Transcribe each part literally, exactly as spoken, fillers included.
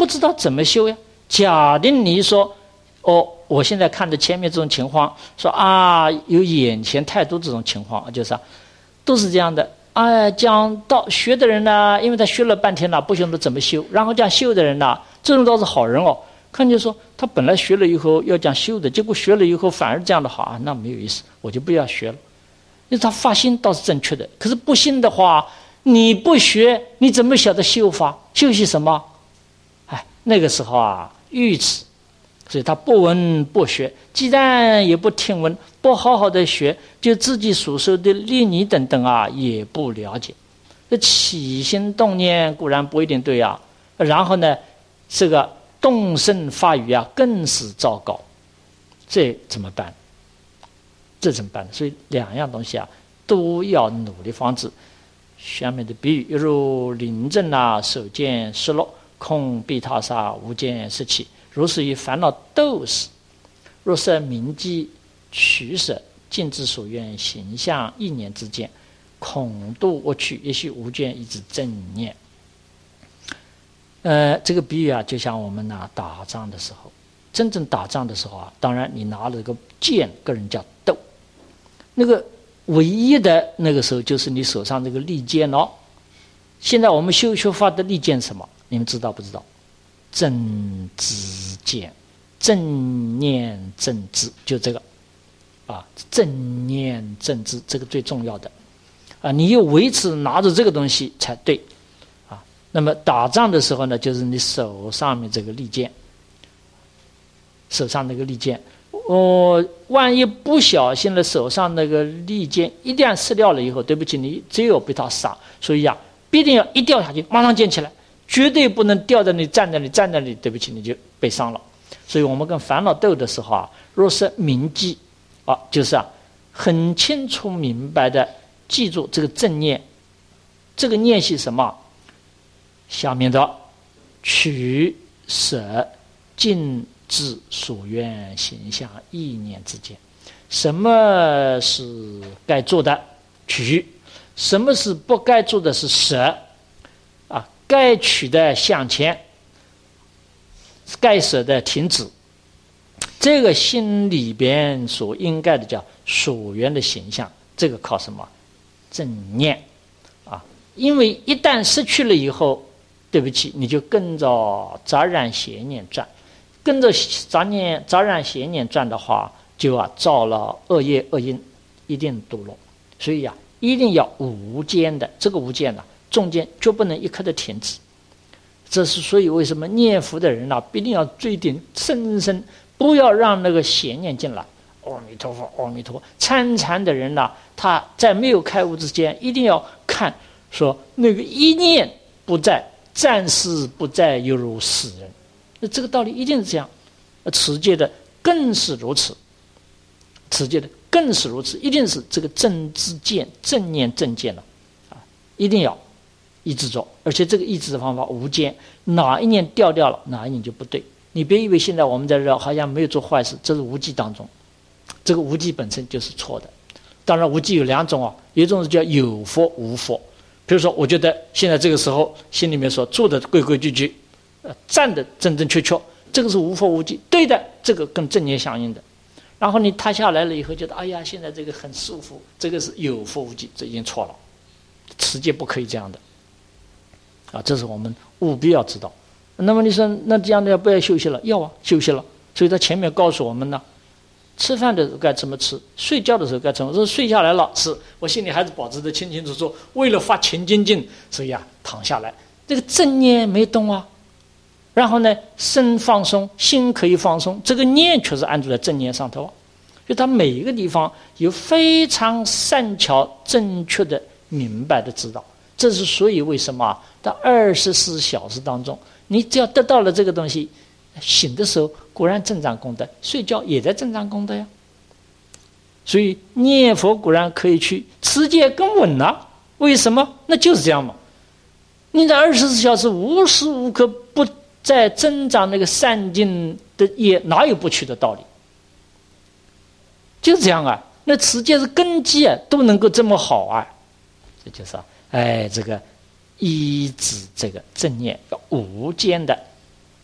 不知道怎么修呀。假定你说，哦，我现在看着前面这种情况，说啊，有眼前太多这种情况，就是啊，都是这样的。哎，讲到学的人呢，因为他学了半天了，不晓得怎么修，然后讲修的人呢，这种倒是好人哦。看见说他本来学了以后要讲修的，结果学了以后反而这样的好啊，那没有意思，我就不要学了。因为他发心倒是正确的，可是不信的话，你不学，你怎么晓得修法？修习什么？哎，那个时候啊，愚痴，所以他不闻不学，既然也不听闻，不好好的学，就自己所受的理理等等啊，也不了解。这起心动念固然不一定对啊，然后呢，这个动声发语啊，更是糟糕。这怎么办？这怎么办？所以两样东西啊，都要努力防止。下面的比喻，犹如临阵啊，手见失落，空必他杀，无见失起。如是以烦恼斗士，若设铭记取舍，尽之所愿，形象意念之间，恐度我取，也许无见以知正念。呃，这个比喻啊，就像我们呢打仗的时候，真正打仗的时候啊，当然你拿了个剑，个人叫斗，那个唯一的那个时候就是你手上这个利剑哦。现在我们修学法的利剑是什么？你们知道不知道？正知见，正念正知，就这个啊，正念正知，这个最重要的啊，你又维持拿着这个东西才对啊。那么打仗的时候呢，就是你手上面这个利剑，手上那个利剑，哦，万一不小心了，手上那个利剑一旦失掉了以后，对不起，你只有被他杀，所以啊，必定要一掉下去马上捡起来，绝对不能掉在那里站在那里站在那里，对不起，你就被伤了。所以我们跟烦恼斗的时候啊，若是铭记啊，就是啊，很清楚明白的记住这个正念，这个念是什么？下面的取舍尽之所愿，形象意念之间，什么是该做的取，什么是不该做的是舍啊，该取的向前，该舍的停止。这个心里边所应该的叫所缘的形象，这个靠什么？正念啊！因为一旦失去了以后，对不起，你就跟着杂染邪念转，跟着杂念杂染邪念转的话，就啊造了恶业恶因，一定堕落。所以啊，一定要无间的，这个无间呢、啊，中间绝不能一刻的停止。这是所以为什么念佛的人呢、啊，必定要追点深深，不要让那个邪念进来。阿弥陀佛，阿弥陀佛。参禅的人呢、啊，他在没有开悟之间，一定要看说那个一念不在，暂时不在，犹如死人。那这个道理一定是这样。持戒的更是如此，持戒的更是如此，一定是这个正知见、正念正见了啊，一定要抑制住。而且这个抑制的方法无间，哪一念掉掉了，哪一念就不对。你别以为现在我们在这好像没有做坏事，这是无记当中，这个无记本身就是错的。当然无记有两种啊，一种是叫有佛无佛。比如说我觉得现在这个时候心里面说做的规规矩矩，呃，站的正正确确，这个是无佛无记，对的，这个跟正念相应的。然后你塌下来了以后觉得哎呀现在这个很舒服，这个是有佛无记，这已经错了。持戒不可以这样的啊，这是我们务必要知道。那么你说那这样的要不要休息了？要啊，休息了。所以他前面告诉我们呢，吃饭的时候该怎么吃，睡觉的时候该怎么说，睡下来了是我心里还是保持得清清楚楚，为了发清净净，所以啊躺下来，这个正念没动啊。然后呢，身放松，心可以放松，这个念却是安住在正念上头。就他每一个地方有非常善巧正确的明白的知道。这是所以为什么到二十四小时当中，你只要得到了这个东西，醒的时候果然增长功德，睡觉也在增长功德呀。所以念佛果然可以去持戒更稳了。为什么？那就是这样嘛。你在二十四小时无时无刻不在增长那个善境的业，哪有不去的道理？就这样啊，那持戒是根基啊，都能够这么好啊。这就是啊，哎，这个依止这个正念要无间的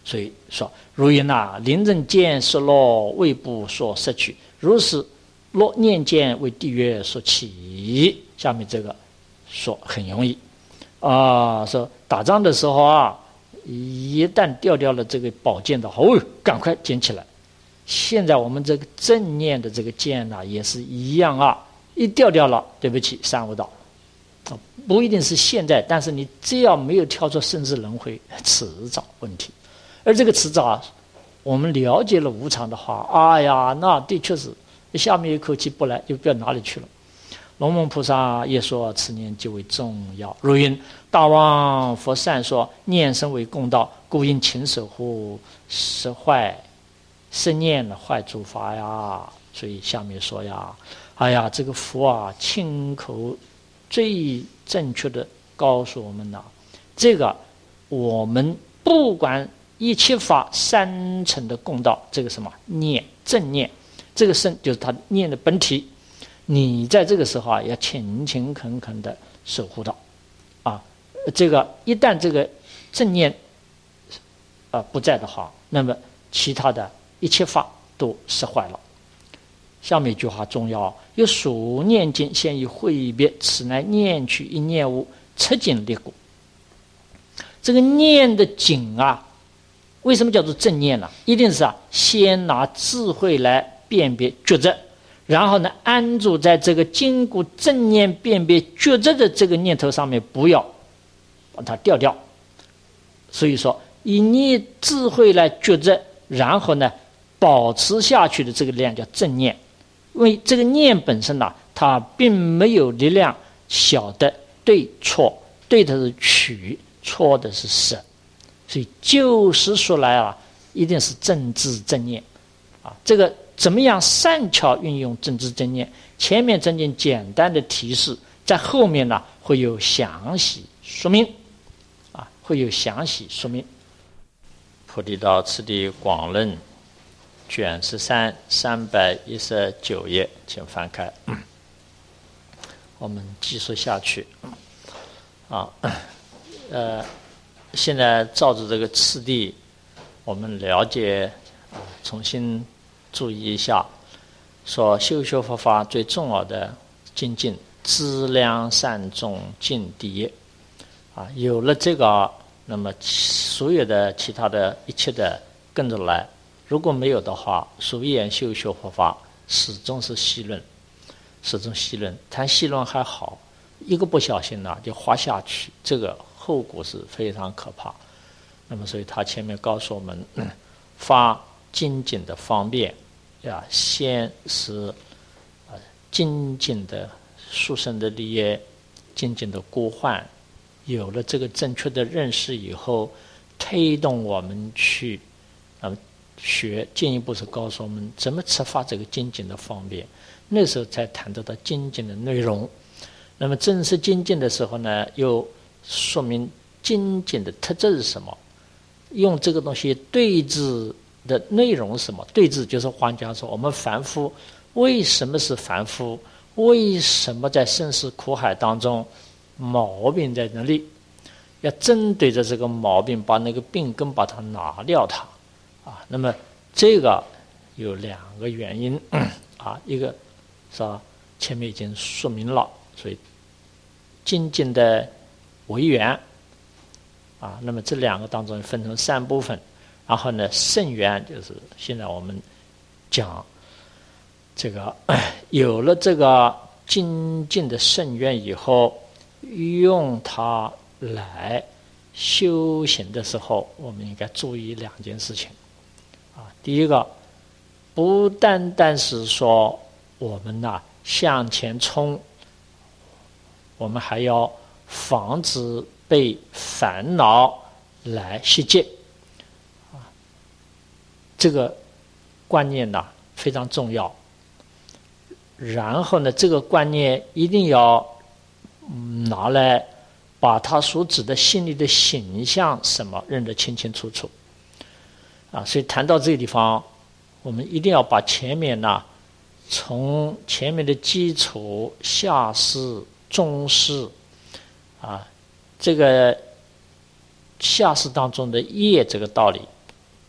所以说，如云呐，临人见失落，胃部所摄取，如是若念见为地狱所起。下面这个说很容易啊，说打仗的时候啊，一旦掉掉了这个宝剑的话，哦，赶快捡起来。现在我们这个正念的这个剑呢、啊，也是一样啊，一掉掉了，对不起，三无道。不一定是现在，但是你只要没有跳出生死轮回，迟早问题。而这个迟早啊，我们了解了无常的话，哎呀，那的确是下面一口气不来，就不知道哪里去了。龙门菩萨也说，此念极为重要。如云：大王佛善说，念身为共道，故应勤守护，使坏生念了坏诸法呀。所以下面说呀，哎呀，这个佛啊，亲口最正确的告诉我们了，这个我们不管一切法三层的共道，这个什么念正念，这个身就是他念的本体，你在这个时候啊，要勤勤恳恳的守护到啊。这个一旦这个正念啊、呃、不在的话，那么其他的一切法都失坏了。下面一句话重要，有数念经，现以会别，此乃念取一念物，彻境立故。这个念的境啊，为什么叫做正念呢？一定是啊，先拿智慧来辨别觉知，然后呢，安住在这个经过正念辨别觉知的这个念头上面，不要把它掉掉。所以说，以你智慧来觉知，然后呢，保持下去的这个量叫正念。因为这个念本身呢、啊，它并没有力量晓得对错，对的是取，错的是舍，所以就实说来啊，一定是正知正念啊。这个怎么样善巧运用正知正念？前面正经简单的提示，在后面呢会有详细说明啊，会有详细说明。菩提道次第广论。卷十三三百一十九页，请翻开。嗯、我们继续下去。啊，呃，现在照着这个次第，我们了解，啊、重新注意一下，说修学佛法最重要的精进，资粮善众尽第一。啊，有了这个，那么所有的其他的一切的跟着来。如果没有的话，所言修学佛法始终是戏论，始终戏论。谈戏论还好，一个不小心呢、啊、就滑下去，这个后果是非常可怕。那么，所以他前面告诉我们，嗯、发精进的方便呀，先是呃精进的殊胜的利益，精进的孤幻，有了这个正确的认识以后，推动我们去啊。呃学进一步是告诉我们怎么触发这个精进的方便，那时候才谈得到精进的内容。那么正式精进的时候呢，又说明精进的特质是什么，用这个东西对治的内容是什么。对治就是换句话说，我们凡夫为什么是凡夫，为什么在生死苦海当中毛病在哪里，要针对着这个毛病，把那个病根把它拿掉它啊。那么这个有两个原因啊，一个是吧，前面已经说明了，所以精进的为缘啊，那么这两个当中分成三部分，然后呢，圣缘就是现在我们讲这个有了这个精进的圣缘以后，用它来修行的时候，我们应该注意两件事情啊。第一个，不单单是说我们呐、啊、向前冲，我们还要防止被烦恼来袭击啊。这个观念呐、啊、非常重要。然后呢，这个观念一定要拿来把他所指的心里的形象什么认得清清楚楚啊。所以谈到这个地方，我们一定要把前面呢、啊，从前面的基础、下士、中士啊，这个下士当中的业这个道理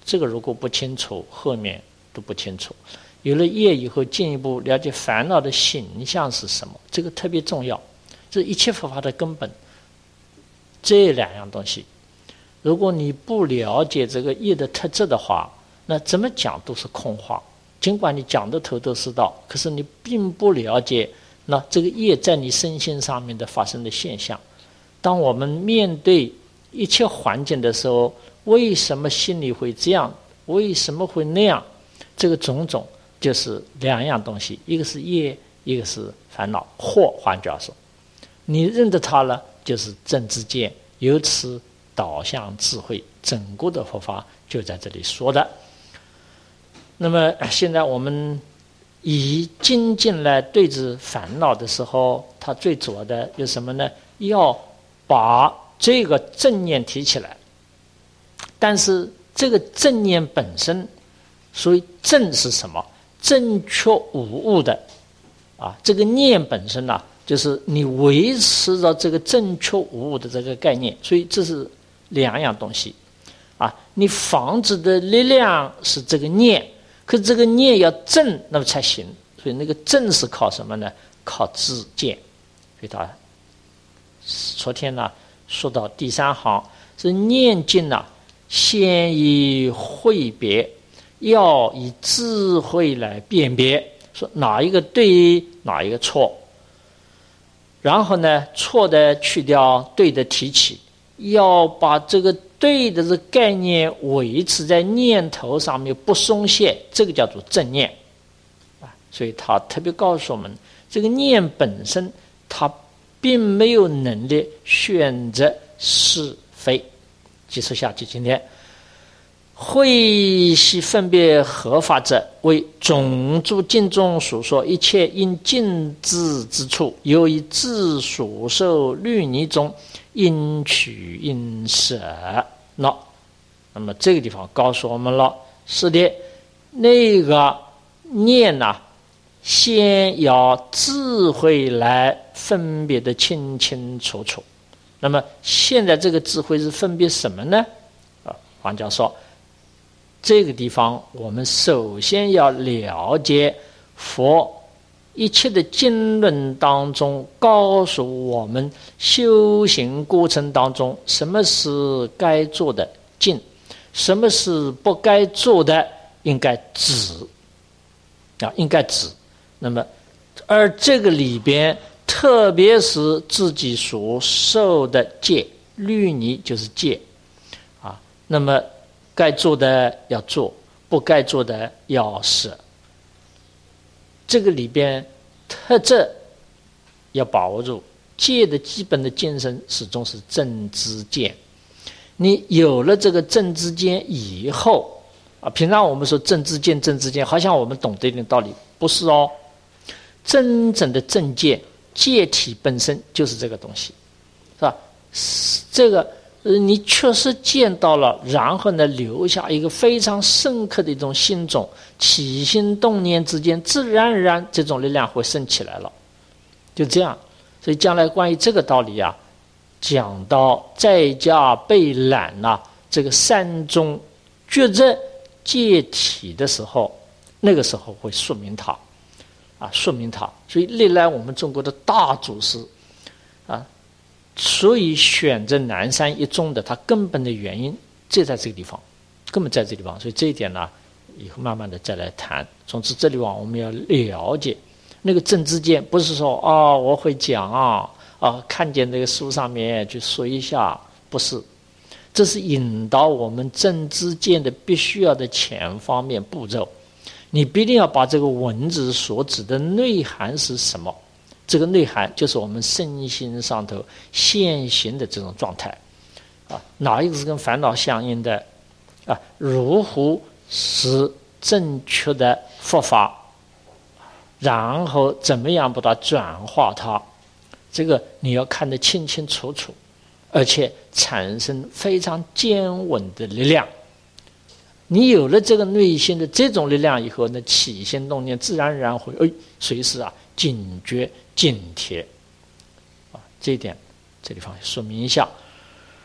这个如果不清楚，后面都不清楚。有了业以后，进一步了解烦恼的形象是什么，这个特别重要，这一切佛法的根本。这两样东西，如果你不了解这个业的特质的话，那怎么讲都是空话。尽管你讲的头头是道，可是你并不了解那这个业在你身心上面的发生的现象。当我们面对一切环境的时候，为什么心里会这样，为什么会那样，这个种种就是两样东西，一个是业，一个是烦恼。或换句话说，你认得它了，就是正知见，由此导向智慧。整个的佛法就在这里说的。那么现在我们以精进来对治烦恼的时候，它最主要的有什么呢？要把这个正念提起来。但是这个正念本身，所以正是什么？正确无误的啊，这个念本身啊，就是你维持着这个正确无误的这个概念，所以这是两样东西啊。你防止的力量是这个念，可是这个念要正，那么才行。所以那个正是靠什么呢？靠知见。所以他昨天呢说到第三行是念经啊，先以慧别，要以智慧来辨别，说哪一个对，哪一个错。然后呢，错的去掉，对的提起，要把这个对的这个概念维持在念头上面不松懈，这个叫做正念啊。所以他特别告诉我们，这个念本身它并没有能力选择是非。继续下去，今天慧悉分别合法者，为种诸经中所说一切应尽知之处，由于自所受律仪中应取应舍。那那么这个地方告诉我们了，是的，那个念啊，先要智慧来分别的清清楚楚。那么现在这个智慧是分别什么呢？啊，黄教授，这个地方我们首先要了解佛一切的经论当中告诉我们修行过程当中什么是该做的禁，什么是不该做的应该止啊，应该止。那么而这个里边特别是自己所受的戒，律仪就是戒啊，那么该做的要做，不该做的要舍。这个里边特质要把握住，戒的基本的精神始终是正知见。你有了这个正知见以后啊，平常我们说正知见正知见，好像我们懂得一点道理，不是哦。真正的正见，戒体本身就是这个东西，是吧？这个呃，你确实见到了，然后呢，留下一个非常深刻的一种心种，起心动念之间，自然而然这种力量会升起来了，就这样。所以将来关于这个道理啊，讲到在家备览呐、啊，这个三中觉知戒体的时候，那个时候会说明它。啊，说明它，所以历来我们中国的大祖师，啊，所以选择南山一宗的，它根本的原因就在这个地方，根本在这个地方。所以这一点呢，以后慢慢的再来谈。总之，这里往我们要了解那个正知见，不是说啊、哦、我会讲啊啊，看见这个书上面去说一下，不是，这是引导我们正知见的必须要的前方面步骤。你必定要把这个文字所指的内涵是什么？这个内涵就是我们身心上头现行的这种状态，啊，哪一个是跟烦恼相应的？啊，如何是正确的佛法？然后怎么样把它转化它？这个你要看得清清楚楚，而且产生非常坚稳的力量。你有了这个内心的这种力量以后呢，起心动念自然而然会哎，随时啊警觉警惕啊，这一点这地方说明一下。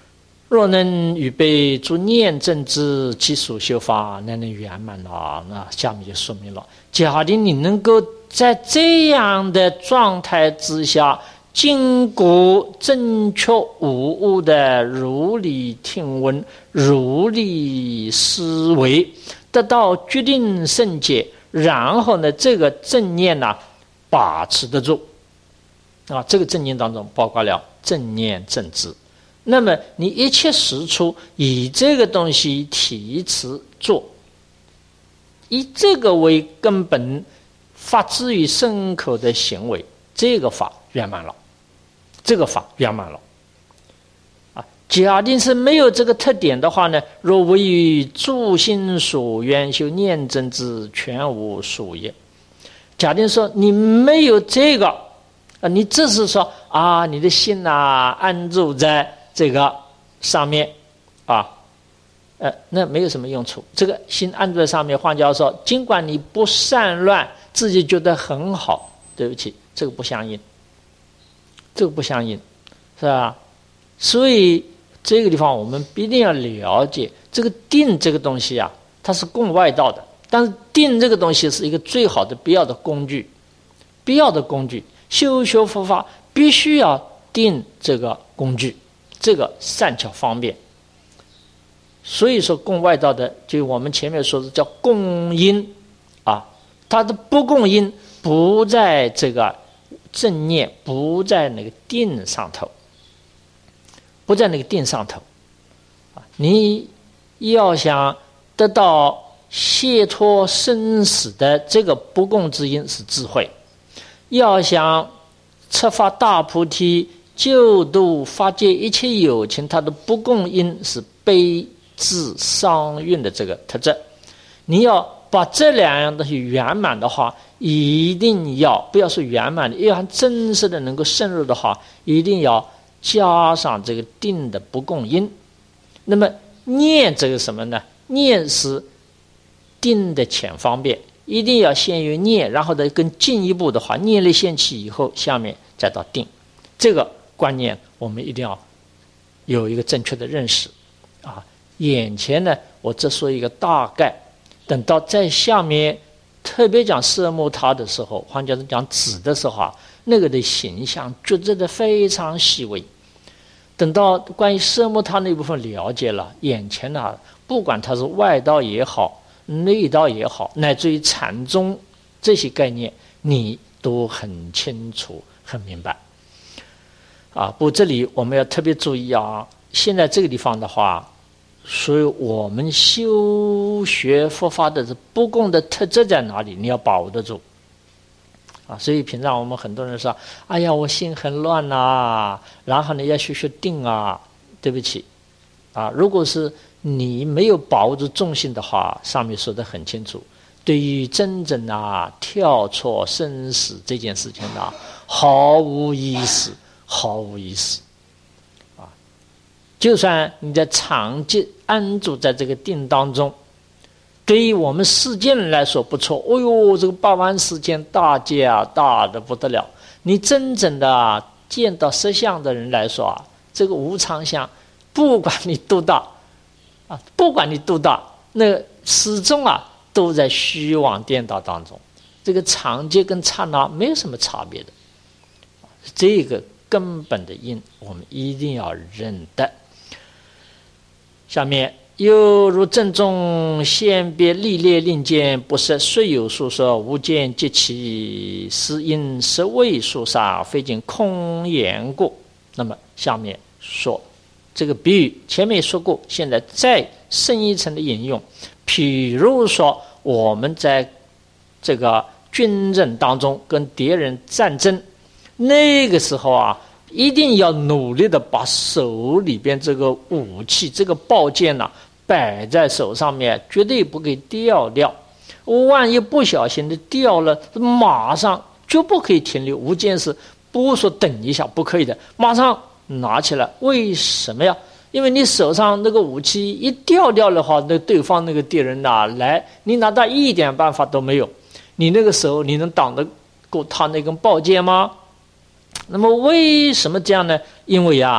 若能预备诸念正之其所修法，乃能圆满了。那下面就说明了，假定你能够在这样的状态之下，经过正确无误的如理听闻、如理思维，得到决定圣解，然后呢，这个正念呢、啊，把持得住啊。这个正念当中包括了正念正知。那么你一切时处以这个东西提持做，以这个为根本发自于身口的行为，这个法圆满了，这个法圆满了啊。假定是没有这个特点的话呢，若为于诸心所愿修念正之，全无所业。假定说你没有这个啊，你只是说啊，你的心啊安住在这个上面啊，呃，那没有什么用处。这个心安住在上面，换句话说，尽管你不散乱，自己觉得很好，对不起，这个不相应，这个不相应，是吧？所以这个地方我们必定要了解，这个定这个东西啊，它是共外道的，但是定这个东西是一个最好的必要的工具，必要的工具，修学佛法必须要定这个工具。这个善巧方便，所以说共外道的，就我们前面说的叫共因啊，它的不共因不在这个正念，不在那个定上头，不在那个定上头啊。你要想得到解脱生死的这个不共之因是智慧，要想彻发大菩提救度发界一切有情，它的不共因是悲智商运的这个特质。你要把这两样东西圆满的话，一定要不要说圆满的，要真实的能够深入的话，一定要加上这个定的不共因。那么念这个什么呢？念是定的浅方便，一定要先有念，然后呢更进一步的话，念力现起以后，下面再到定。这个观念我们一定要有一个正确的认识啊！眼前呢，我只说一个大概，等到在下面特别讲色目他的时候，换句话讲指的时候啊，那个的形象觉知的非常细微。等到关于色目他那部分了解了，眼前呢、啊，不管它是外道也好，内道也好，乃至于禅宗这些概念，你都很清楚、很明白。啊，不过这里我们要特别注意啊！现在这个地方的话，所以我们修学佛法的这不共的特质在哪里？你要把握得住啊！所以平常我们很多人说：“哎呀，我心很乱呐、啊，然后呢要学学定啊。”对不起啊！如果是你没有把握住重心的话，上面说得很清楚，对于真正啊跳脱生死这件事情呢、啊，毫无意识。毫无意思啊！就算你在长期安住在这个定当中，对于我们世间人来说不错。哦呦，这个八万世间大界啊，大的不得了！你真正的、啊、见到实相的人来说啊，这个无常相，不管你多大啊，不管你多大，那始终啊都在虚妄颠倒当中。这个长界跟刹那没有什么差别的，这个根本的因，我们一定要认得。下面又如正中先别历列令见，不识虽有所说，无见即其实因实未说杀，非仅空言过。那么下面说这个比喻，前面说过，现在再深一层的引用。譬如说我们在这个军阵当中跟敌人战争，那个时候啊，一定要努力的把手里边这个武器，这个宝剑呐、啊，摆在手上面，绝对不给掉掉。万一不小心的掉了，马上就不可以停留。无间是不说等一下，不可以的，马上拿起来。为什么呀？因为你手上那个武器一掉掉的话，那对方那个敌人哪来？你拿他一点办法都没有。你那个时候你能挡得过他那根宝剑吗？那么为什么这样呢？因为啊，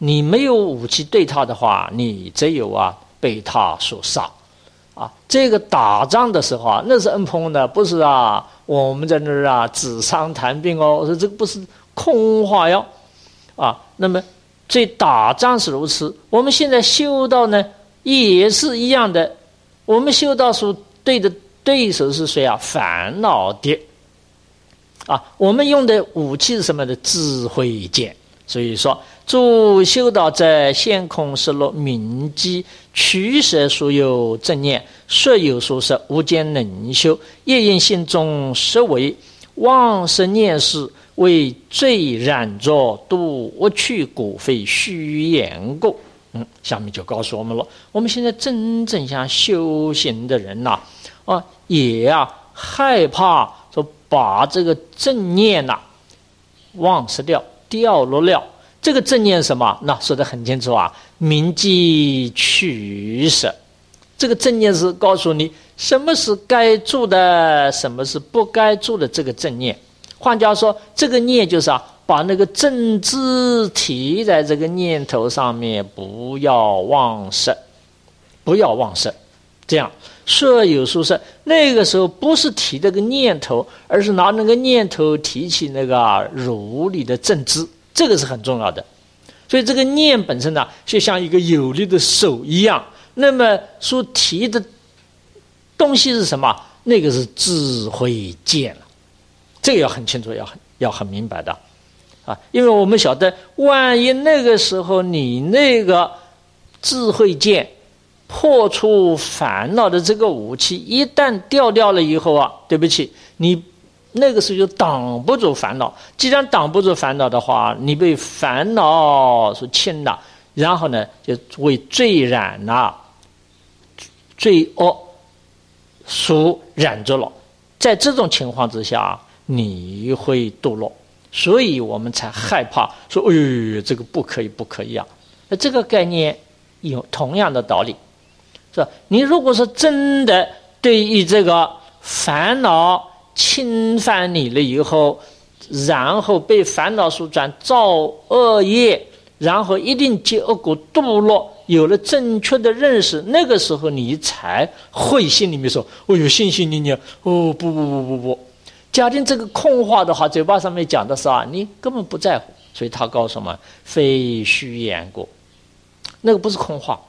你没有武器对他的话，你只有啊被他所杀。啊，这个打仗的时候啊，那是恩朋的，不是啊，我们在那儿啊纸上谈兵哦，说这个不是空话哟，啊，那么这打仗是如此，我们现在修道呢也是一样的，我们修道所对的对手是谁啊？烦恼的，啊，我们用的武器是什么的？智慧剑。所以说，诸修道者，现空失落铭记，取舍所有正念，设有所舍，无间能修。业因心中实为妄识念事，为罪染着，度我去果非虚言故。嗯，下面就告诉我们了，我们现在真正想修行的人呐、啊，啊，也啊害怕说把这个正念呐、啊、忘失掉。掉落了，这个正念是什么？那说得很清楚啊，铭记取舍。这个正念是告诉你什么是该做的，什么是不该做的。这个正念，换句话说，这个念就是啊，把那个正知提在这个念头上面，不要忘失，不要忘失。这样设有所舍，那个时候不是提这个念头，而是拿那个念头提起那个如理的正知，这个是很重要的。所以这个念本身呢，就像一个有力的手一样，那么所提的东西是什么？那个是智慧剑了，这个要很清楚，要很要很明白的啊，因为我们晓得，万一那个时候你那个智慧剑破除烦恼的这个武器一旦掉掉了以后啊，对不起，你那个时候就挡不住烦恼。既然挡不住烦恼的话，你被烦恼所牵了，然后呢，就为罪染了，罪恶所染着了。在这种情况之下，你会堕落，所以我们才害怕说：“哎呦，这个不可以，不可以啊！”那这个概念有同样的道理。是吧？你如果是真的对于这个烦恼侵犯你了以后，然后被烦恼所转造恶业，然后一定结恶果堕落，有了正确的认识，那个时候你才会心里面说：“哦哟，心心念念，哦不不不不不。”假定这个空话的话，嘴巴上面讲的是啊，你根本不在乎，所以他告诉我们：“非虚言过。”那个不是空话。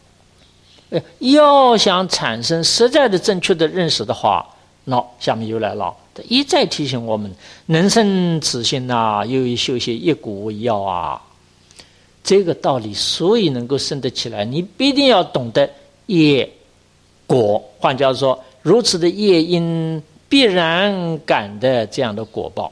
要想产生实在的正确的认识的话，那下面又来了，一再提醒我们：能生此心啊，又以修习一果为要啊。这个道理，所以能够生得起来，你必定要懂得业果。换句话说，如此的业因必然感的这样的果报。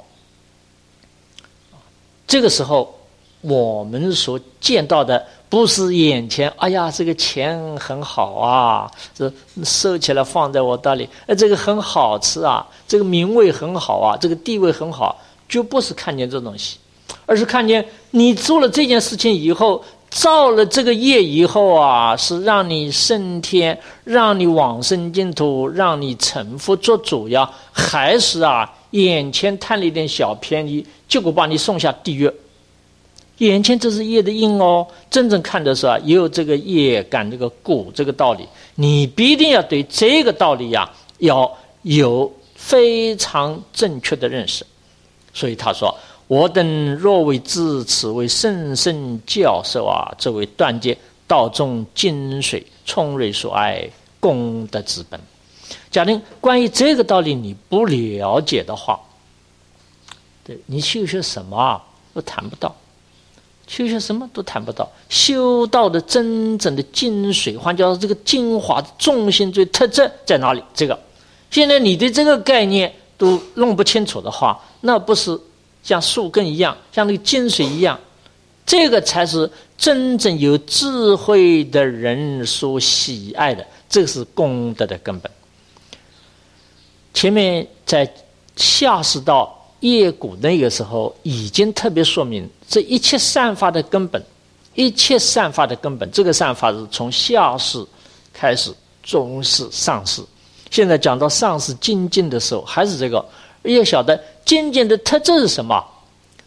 这个时候，我们所见到的不是眼前，哎呀，这个钱很好啊，这收起来放在我那里，哎，这个很好吃啊，这个名位很好啊，这个地位很好，就不是看见这东西，而是看见你做了这件事情以后，造了这个业以后啊，是让你升天，让你往生净土，让你成佛做主呀，还是啊，眼前贪了一点小便宜，结果把你送下地狱。眼前这是业的因哦，真正看的是啊，也有这个业感这个果这个道理，你必定要对这个道理呀、啊，要有非常正确的认识。所以他说：“我等若为知此为甚深教授啊，这为断结道中精髓，冲锐所爱，功德之本。”假定关于这个道理你不了解的话，对你修学什么啊都谈不到。修学什么都谈不到，修道的真正的精髓，换句话说，这个精华的重心最特质在哪里？这个，现在你对这个概念都弄不清楚的话，那不是像树根一样，像那个精髓一样，这个才是真正有智慧的人所喜爱的，这个是功德的根本。前面在下士道业果那个时候已经特别说明，这一切善法的根本，一切善法的根本，这个善法是从下士开始，中士、上士。现在讲到上士精进的时候，还是这个，要晓得精进的特质是什么？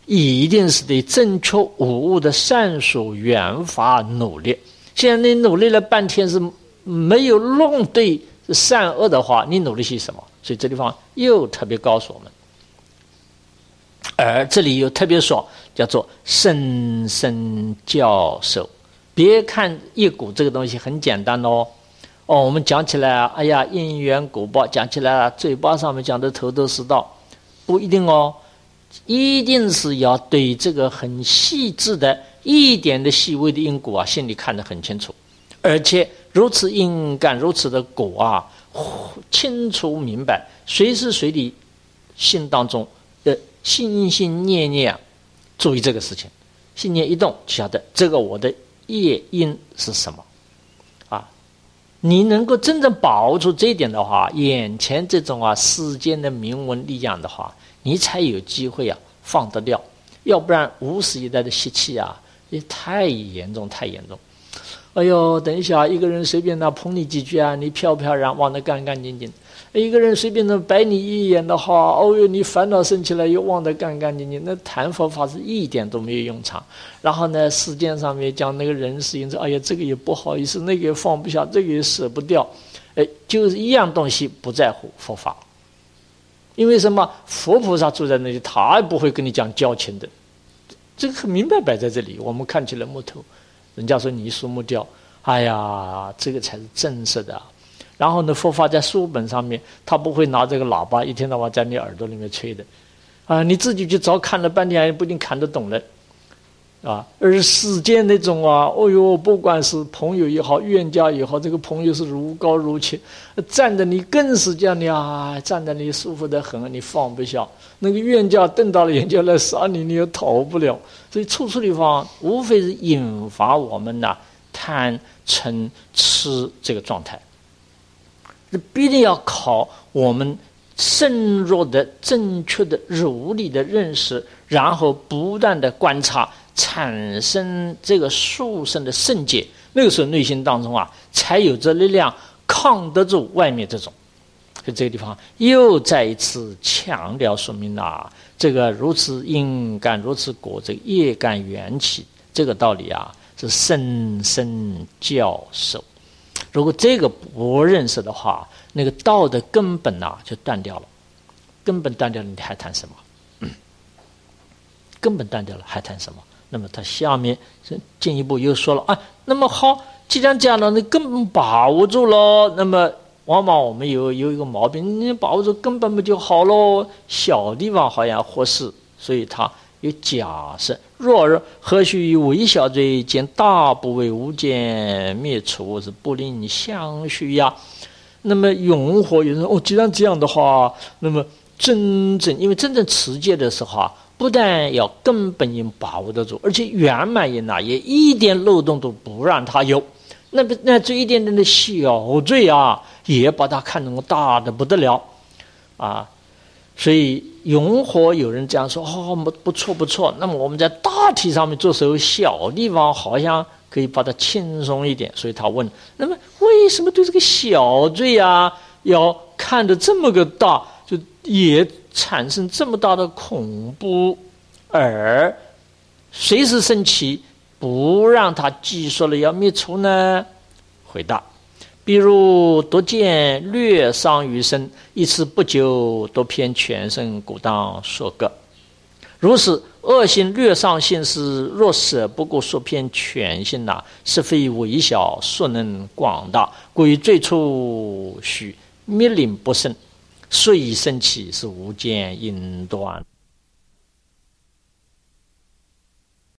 一定是对正确无误的善所缘法努力。现在你努力了半天是没有弄对善恶的话，你努力些什么？所以这地方又特别告诉我们，而这里又特别说叫做深深教授。别看业果这个东西很简单哦，哦，我们讲起来，哎呀，因缘果报，讲起来嘴巴上面讲的头头是道，不一定哦，一定是要对这个很细致的一点的细微的因果啊，心里看得很清楚，而且如此因感如此的果啊，清楚明白，随时随地心当中的心心念念啊，注意这个事情，心念一动，晓得这个我的业因是什么啊？你能够真正把握住这一点的话，眼前这种啊世间的名闻利养的话，你才有机会啊放得掉，要不然无始以来的习气啊也太严重太严重。哎呦，等一下，一个人随便呢捧你几句啊，你飘飘然忘得干干净净；一个人随便的白你一眼的话，哦哟，你烦恼生起来又忘得干干净净。那谈佛法是一点都没有用场。然后呢，世间上面讲那个人事因，哎呀，这个也不好意思，那个也放不下，这个也舍不掉，哎，就是一样东西不在乎佛法。因为什么？佛菩萨住在那里，他也不会跟你讲交情的，这个很明白摆在这里。我们看起来木头。人家说泥塑木雕，哎呀，这个才是正式的。然后呢，佛法在书本上面，他不会拿这个喇叭一天到晚在你耳朵里面吹的，啊，你自己去找看了半天，也不一定看得懂的，啊。而世间那种啊，哦哟，不管是朋友也好，冤家也好，这个朋友是如高如切，站着你更是这样的啊，站着你舒服得很，你放不下。那个冤家瞪到了眼睛来杀你，你也逃不了。所以处处地方无非是引发我们呐、啊、贪嗔痴这个状态，必定要靠我们深入的正确的如理的认识，然后不断的观察，产生这个殊胜的圣解。那个时候内心当中啊才有这力量抗得住外面这种。所以这个地方又再一次强调说明了、啊、这个如此因感如此果，这个业感缘起这个道理啊是深深教授。如果这个不认识的话，那个道的根本啊就断掉了，根本断掉了，你还谈什么？嗯、根本断掉了还谈什么？那么他下面进一步又说了啊，那么好，既然这样了，你根本把握住了，那么往往我们有有一个毛病，你把握住根本不就好咯？小地方好像合适，所以他有假设：若何须微小罪，见大不为无间灭除，是不令相续呀。那么永火有人哦，既然这样的话，那么真正因为真正持戒的时候啊，不但要根本因把握得住，而且圆满因啊，也一点漏洞都不让他有。那么那这一点点的小罪啊，也把它看成大的不得了啊！所以永火有人这样说：哦，不不错不错。那么我们在大体上面做时候，小地方好像可以把它轻松一点。所以他问：那么为什么对这个小罪啊，要看得这么个大，就也产生这么大的恐怖，而随时升起？不让他记说了要灭除呢？回答：比如夺剑略伤于身，一次不久夺偏全身，故当说个。如是恶行略伤性事，若舍不顾说偏全性呐、啊，是非微小，所能广大，故于最初许灭领不胜，遂生起是无间因断。